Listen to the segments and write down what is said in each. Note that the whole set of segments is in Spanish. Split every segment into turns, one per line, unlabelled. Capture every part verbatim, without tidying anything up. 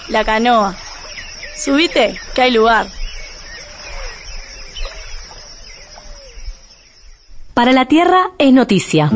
la canoa. Subite, que hay lugar.
Para la Tierra es noticia.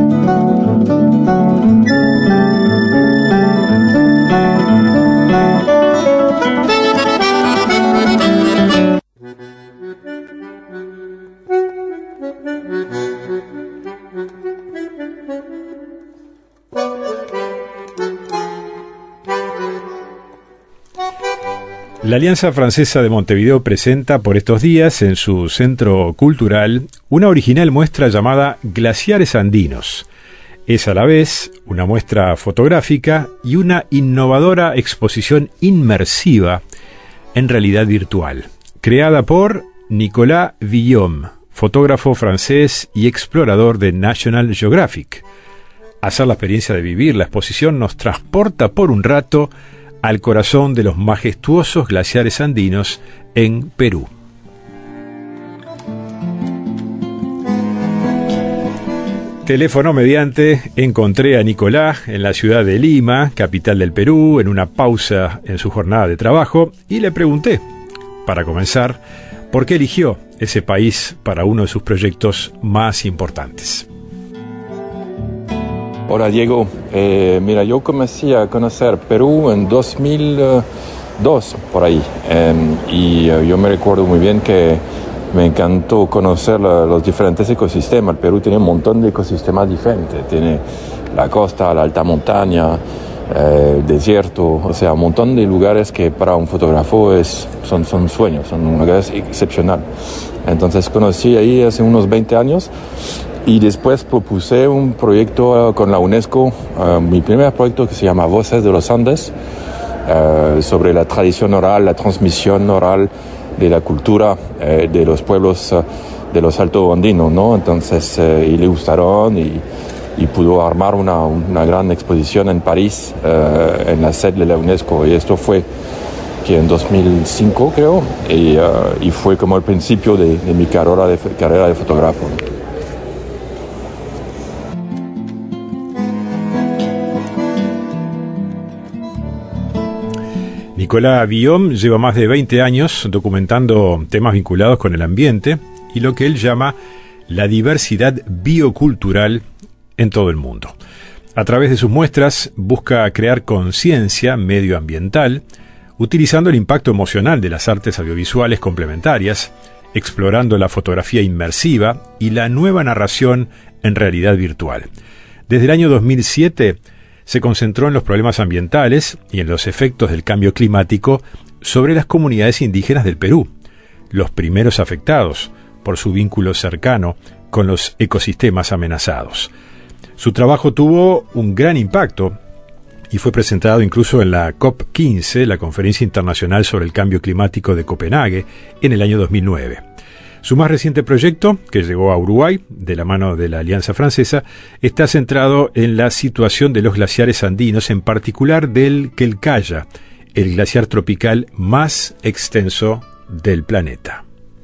La Alianza Francesa de Montevideo presenta por estos días en su centro cultural una original muestra llamada Glaciares Andinos. Es a la vez una muestra fotográfica y una innovadora exposición inmersiva en realidad virtual, creada por Nicolas Villaume, fotógrafo francés y explorador de National Geographic. Hacer la experiencia de vivir la exposición nos transporta por un rato al corazón de los majestuosos glaciares andinos en Perú. Teléfono mediante, encontré a Nicolás en la ciudad de Lima, capital del Perú, en una pausa en su jornada de trabajo, y le pregunté, para comenzar, por qué eligió ese país para uno de sus proyectos más importantes.
Hola Diego, eh, mira, yo comencé a conocer Perú en dos mil dos, por ahí, eh, y eh, yo me recuerdo muy bien que me encantó conocer la, los diferentes ecosistemas. El Perú tiene un montón de ecosistemas diferentes, tiene la costa, la alta montaña, eh, el desierto, o sea, un montón de lugares que para un fotógrafo es, son, son sueños, son un lugar excepcional. Entonces conocí ahí hace unos veinte años. Y después propuse un proyecto uh, con la UNESCO, uh, mi primer proyecto que se llama Voces de los Andes, uh, sobre la tradición oral, la transmisión oral de la cultura uh, de los pueblos uh, de los Altos Andinos, ¿no? Entonces, uh, y le gustaron y, y pudo armar una, una gran exposición en París, uh, en la sede de la UNESCO. Y esto fue que en dos mil cinco, creo, y, uh, y fue como el principio de, de mi carrera de, carrera de fotógrafo.
Nicolas Villaume lleva más de veinte años documentando temas vinculados con el ambiente y lo que él llama la diversidad biocultural en todo el mundo. A través de sus muestras busca crear conciencia medioambiental, utilizando el impacto emocional de las artes audiovisuales complementarias, explorando la fotografía inmersiva y la nueva narración en realidad virtual. Desde el año dos mil siete se concentró en los problemas ambientales y en los efectos del cambio climático sobre las comunidades indígenas del Perú, los primeros afectados por su vínculo cercano con los ecosistemas amenazados. Su trabajo tuvo un gran impacto y fue presentado incluso en la COP quince, la Conferencia Internacional sobre el Cambio Climático de Copenhague, en el año dos mil nueve. Su más reciente proyecto, que llegó a Uruguay, de la mano de la Alianza Francesa, está centrado en la situación de los glaciares andinos, en particular del Quelcaya, el glaciar tropical más extenso del planeta.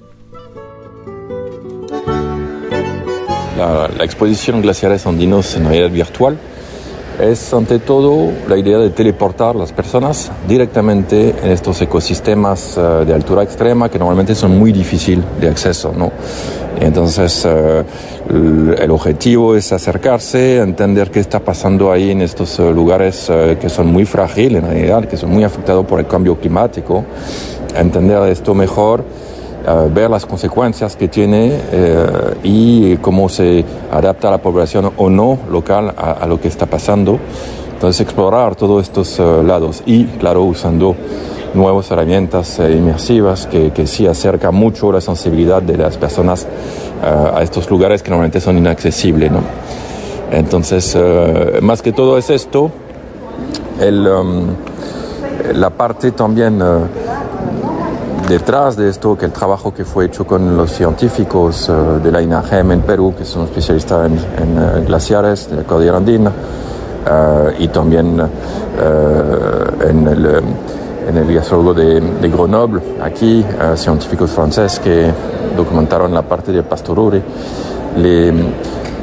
La, la exposición Glaciares Andinos en realidad virtual es ante todo la idea de teleportar las personas directamente en estos ecosistemas uh, de altura extrema que normalmente son muy difíciles de acceso, ¿no? Entonces uh, el objetivo es acercarse, entender qué está pasando ahí en estos uh, lugares uh, que son muy frágiles en realidad, que son muy afectados por el cambio climático, entender esto mejor, Uh, ver las consecuencias que tiene uh, y cómo se adapta la población o no local a, a lo que está pasando. Entonces explorar todos estos uh, lados y, claro, usando nuevas herramientas uh, inmersivas que, que sí acercan mucho la sensibilidad de las personas uh, a estos lugares que normalmente son inaccesibles, ¿no? Entonces, uh, más que todo es esto, el, um, la parte también Uh, detrás de esto, que el trabajo que fue hecho con los científicos uh, de la INAGEM en Perú, que son especialistas en, en uh, glaciares de la cordillera andina, uh, y también uh, en el, en el glaciólogo de, de Grenoble, aquí, uh, científicos franceses que documentaron la parte de Pastoruri. Le,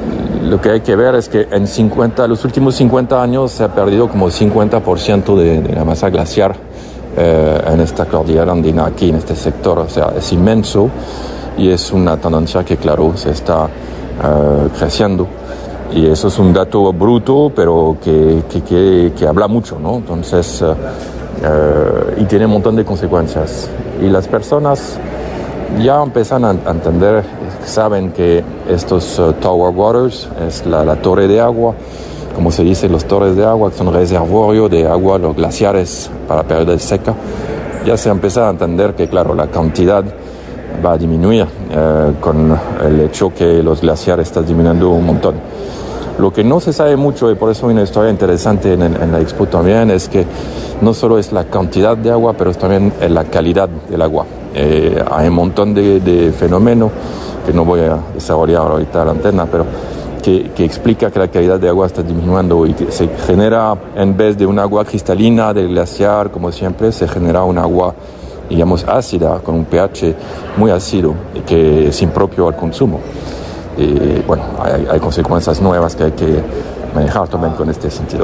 lo que hay que ver es que en cincuenta, los últimos cincuenta años se ha perdido como cincuenta por ciento de, de la masa glaciar eh, en esta cordillera andina, aquí en este sector. O sea, es inmenso y es una tendencia que, claro, se está eh, creciendo. Y eso es un dato bruto, pero que, que, que, que habla mucho, ¿no? Entonces, eh, eh, y tiene un montón de consecuencias. Y las personas ya empiezan a entender, saben que estos uh, tower waters, es la, la torre de agua, como se dice, los torres de agua, que son reservorios de agua, los glaciares para periodos seca, ya se empieza a entender que, claro, la cantidad va a disminuir eh, con el hecho que los glaciares están disminuyendo un montón. Lo que no se sabe mucho, y por eso hay una historia interesante en, en la Expo también, es que no solo es la cantidad de agua, pero también es la calidad del agua. Eh, hay un montón de, de fenómenos que no voy a desarrollar ahorita a la antena, pero que, que explica que la calidad de agua está disminuyendo y que se genera, en vez de un agua cristalina del glaciar, como siempre, se genera un agua, digamos, ácida, con un pH muy ácido y que es impropio al consumo. Y bueno, hay, hay consecuencias nuevas que hay que manejar también con este sentido.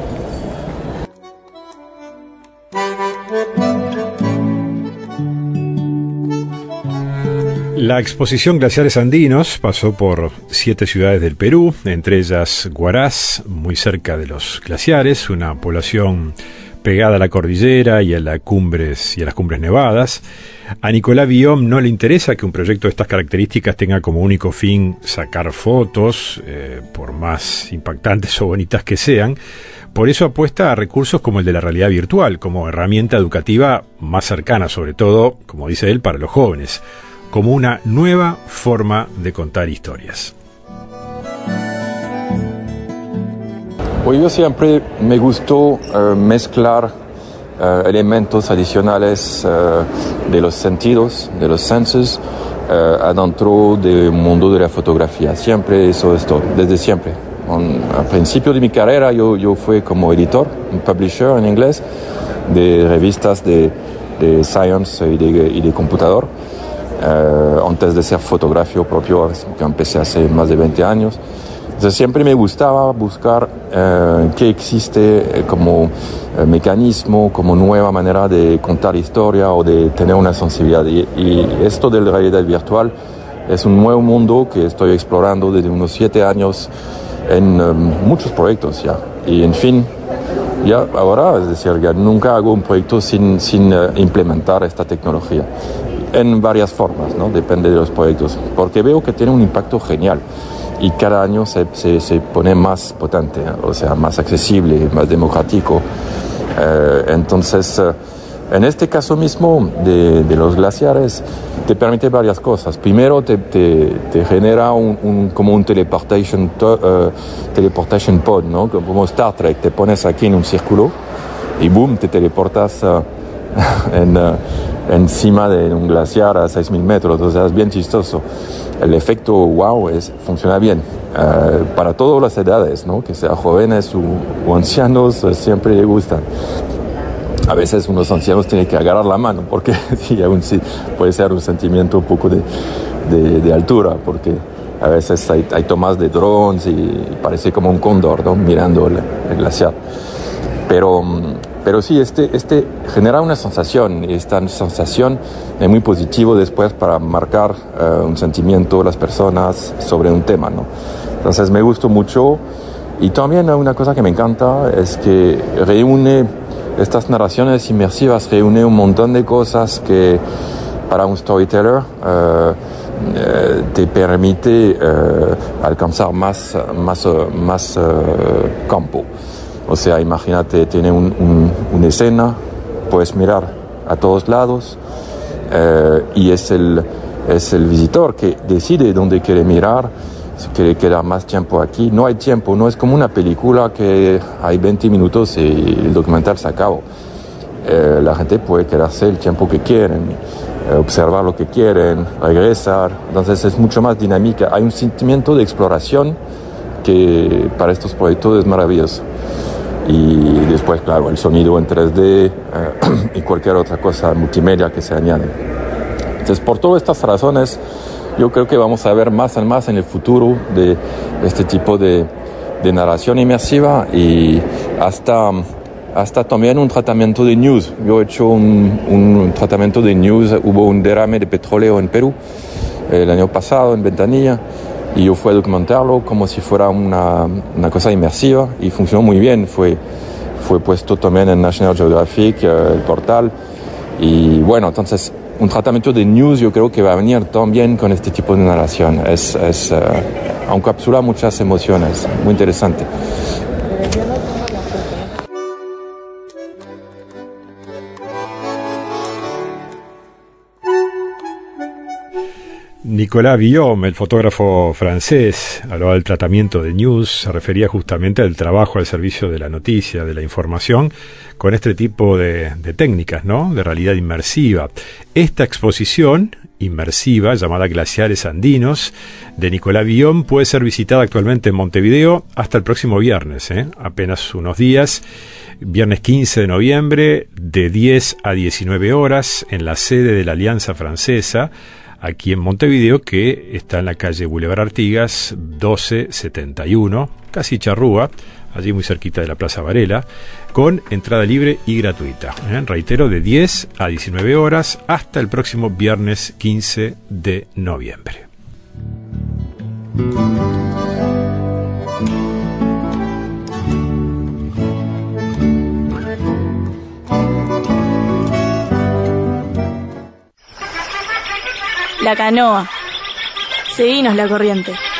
La exposición Glaciares Andinos pasó por siete ciudades del Perú, entre ellas Huaraz, muy cerca de los glaciares, una población pegada a la cordillera y a, las cumbres, y a las cumbres nevadas. A Nicolás Guillaume no le interesa que un proyecto de estas características tenga como único fin sacar fotos, eh, por más impactantes o bonitas que sean. Por eso apuesta a recursos como el de la realidad virtual, como herramienta educativa más cercana, sobre todo, como dice él, para los jóvenes, como una nueva forma de contar historias.
Pues yo siempre me gustó uh, mezclar uh, elementos adicionales uh, de los sentidos, de los senses, uh, adentro del mundo de la fotografía. Siempre eso es todo, desde siempre. Un, al principio de mi carrera yo, yo fui como editor, un publisher en inglés, de revistas de, de science y de, y de computador. Uh, antes de ser fotógrafo propio, que empecé hace más de veinte años. Entonces siempre me gustaba buscar uh, qué existe como uh, mecanismo, como nueva manera de contar historia o de tener una sensibilidad. Y, y esto de la realidad virtual es un nuevo mundo que estoy explorando desde unos siete años en um, muchos proyectos ya. Y en fin, ya ahora, es decir, ya nunca hago un proyecto sin, sin uh, implementar esta tecnología. En varias formas, ¿no? Depende de los proyectos, porque veo que tiene un impacto genial y cada año se, se, se pone más potente, o sea, más accesible, más democrático. Eh, entonces, eh, en este caso mismo de, de los glaciares, te permite varias cosas. Primero, te, te, te genera un, un, como un teleportation, to, uh, teleportation pod, ¿no? Como Star Trek, te pones aquí en un círculo y boom, te teleportas uh, en... Uh, encima de un glaciar a seis mil metros, o sea, es bien chistoso. El efecto wow es, funciona bien uh, para todas las edades, ¿no? Que sean jóvenes o, o ancianos, siempre le gustan. A veces unos ancianos tienen que agarrar la mano porque sí, un, sí, puede ser un sentimiento un poco de, de, de altura, porque a veces hay, hay tomas de drones y, y parece como un cóndor, ¿no? Mirando el, el glaciar. Pero Pero sí, este, este genera una sensación, y esta sensación es muy positivo después para marcar uh, un sentimiento de las personas sobre un tema, ¿no? Entonces me gustó mucho, y también una cosa que me encanta es que reúne estas narraciones inmersivas, reúne un montón de cosas que para un storyteller uh, uh, te permite uh, alcanzar más, más, uh, más uh, campo. O sea, imagínate, tiene un, un, una escena, puedes mirar a todos lados eh, y es el, es el visitor que decide dónde quiere mirar, si quiere quedar más tiempo aquí. No hay tiempo, no es como una película que hay veinte minutos y el documental se acabó. Eh, la gente puede quedarse el tiempo que quieren, eh, observar lo que quieren, regresar. Entonces es mucho más dinámica. Hay un sentimiento de exploración que para estos proyectos es maravilloso. Y después, claro, el sonido en tres D eh, y cualquier otra cosa multimedia que se añade. Entonces, por todas estas razones, yo creo que vamos a ver más y más en el futuro de este tipo de, de narración inmersiva y hasta, hasta también un tratamiento de news. Yo he hecho un, un tratamiento de news, hubo un derrame de petróleo en Perú el año pasado en Ventanilla y yo fui a documentarlo como si fuera una, una cosa inmersiva y funcionó muy bien. Fue, fue puesto también en National Geographic, el portal. Y bueno, entonces un tratamiento de news yo creo que va a venir también con este tipo de narración. Es, es, uh, encapsula muchas emociones, muy interesante.
Nicolas Guillaume, el fotógrafo francés, hablaba del tratamiento de news, se refería justamente al trabajo al servicio de la noticia, de la información, con este tipo de, de técnicas, ¿no?, de realidad inmersiva. Esta exposición inmersiva, llamada Glaciares Andinos, de Nicolas Guillaume, puede ser visitada actualmente en Montevideo hasta el próximo viernes, ¿eh? apenas unos días, viernes quince de noviembre, de diez a diecinueve horas, en la sede de la Alianza Francesa, aquí en Montevideo, que está en la calle Boulevard Artigas doce setenta y uno, casi Charrúa, allí muy cerquita de la Plaza Varela, con entrada libre y gratuita. ¿eh? Reitero, de diez a diecinueve horas hasta el próximo viernes quince de noviembre.
La canoa. Seguinos la corriente.